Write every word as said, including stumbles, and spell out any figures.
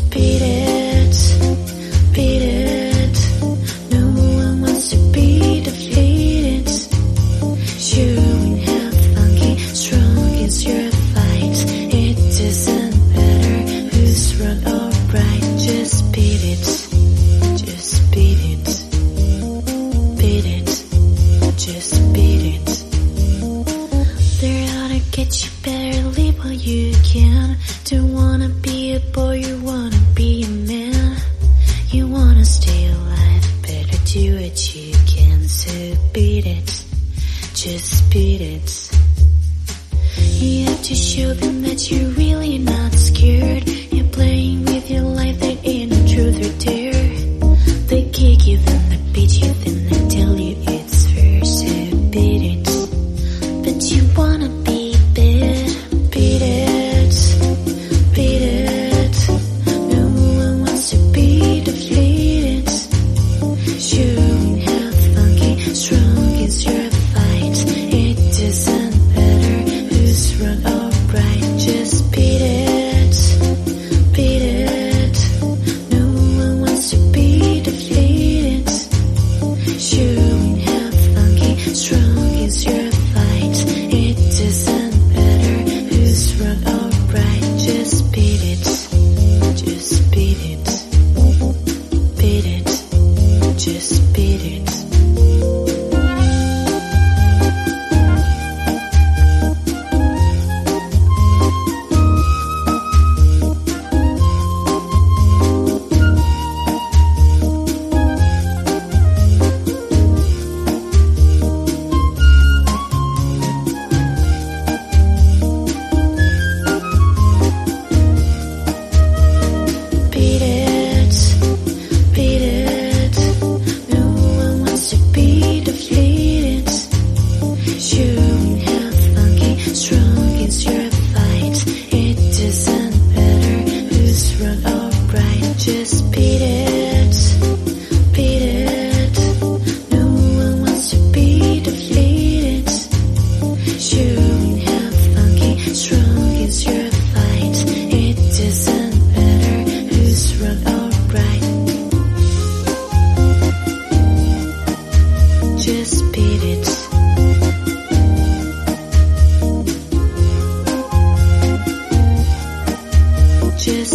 beat it, beat it. No one wants to be defeated. Showing how funky, strong is your fight. It doesn't matter who's wrong or right. Just beat it, just beat it, beat it, just beat it. They're out to get you, better leave while you can. Don't wanna be a boy, you wanna be a man. You wanna stay alive, better do what you can. So beat it, just beat it. You have to show them that you're really not scared. You're playing with your life, that ain't no truth or dare. They kick you, then they beat you, then they tell you it's fair. So beat it, but you wanna be bad. Beat it, beat it. No one wants to be defeated. Showing how funky, strong is your fight. It doesn't matter who's wrong or right. Just beat it, beat it. No one wants to be defeated. Showing how funky, strong is your fight. It doesn't matter who's wrong or right. Just beat it, just beat it, beat it, just beat it. Beat it, beat it. No one wants to be defeated. Showing how funky, strong is your fight. It doesn't matter who's wrong or right. Just beat it, beat it. No one wants to be defeated. Showing how funky, strong is your fight. It doesn't matter who's wrong or right. Just beat it. Just